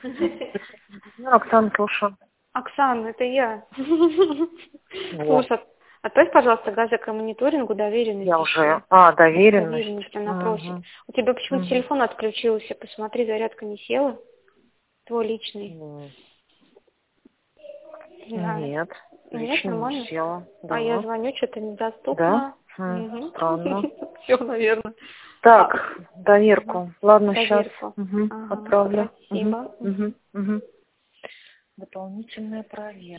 Ну, Оксана, слушаю. Оксана, это я. Вот. Слушай, отправь, пожалуйста, газик к мониторингу доверенности. Я уже... доверенность. Доверенность она просит. У тебя почему-то телефон отключился. Посмотри, зарядка не села. Твой личный. Да. Нет, Нет, лично нормально? не села. Да. А я звоню, что-то недоступно. Да? Странно. Все, наверное. Так, доверку. Ладно, сейчас Доверку. отправлю. Спасибо. Дополнительная проверка.